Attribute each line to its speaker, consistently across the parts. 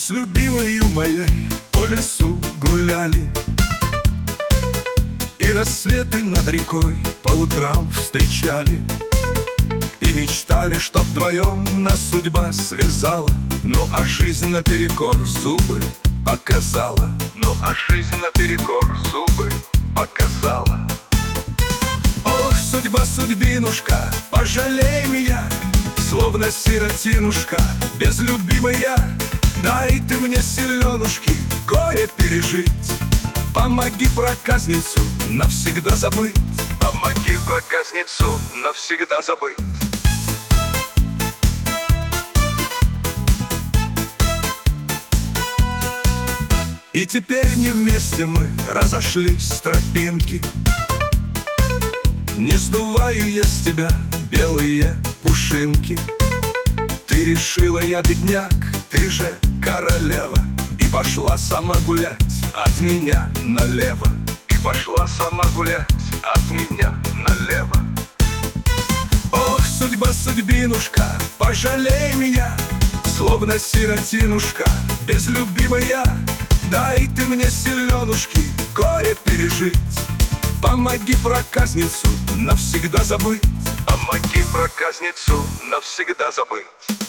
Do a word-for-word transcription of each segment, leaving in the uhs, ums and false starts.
Speaker 1: с любимой моей по лесу гуляли, и рассветы над рекой по утрам встречали, и мечтали, что вдвоем нас судьба связала. Ну а жизнь наперекор зубы показала. Ну а жизнь наперекор зубы показала. Ох, судьба, судьбинушка, пожалей меня, словно сиротинушка, без любимой я. Дай ты мне силёнушки горе пережить, помоги проказницу навсегда забыть. Помоги проказницу навсегда забыть. И теперь не вместе мы разошлись с тропинки. Не сдуваю я с тебя белые пушинки. Ты решила, я бедняк, ты же королева, и пошла сама гулять от меня налево. И пошла сама гулять от меня налево. Ох, судьба, судьбинушка, пожалей меня, словно сиротинушка, без любимой я. Дай ты мне силёнушки горе пережить, помоги проказницу навсегда забыть. Помоги проказницу навсегда забыть.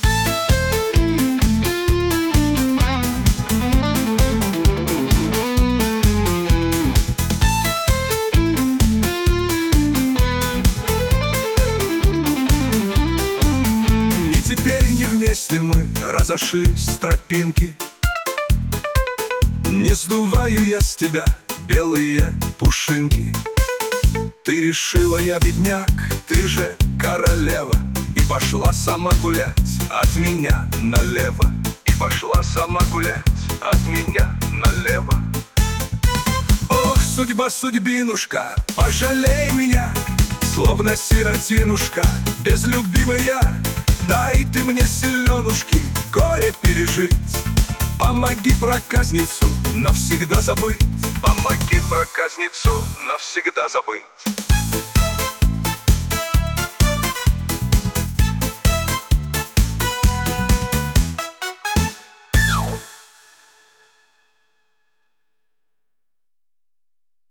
Speaker 1: И теперь не вместе мы разошлись с тропинки. Не сдуваю я с тебя белые пушинки. Ты решила, я бедняк, ты же королева, и пошла сама гулять от меня налево. И пошла сама гулять от меня налево. Ох, судьба, судьбинушка, пожалей меня, словно сиротинушка, без любимой я. Дай ты мне силёнушки горе пережить, помоги проказницу навсегда забыть. Помоги проказницу навсегда забыть.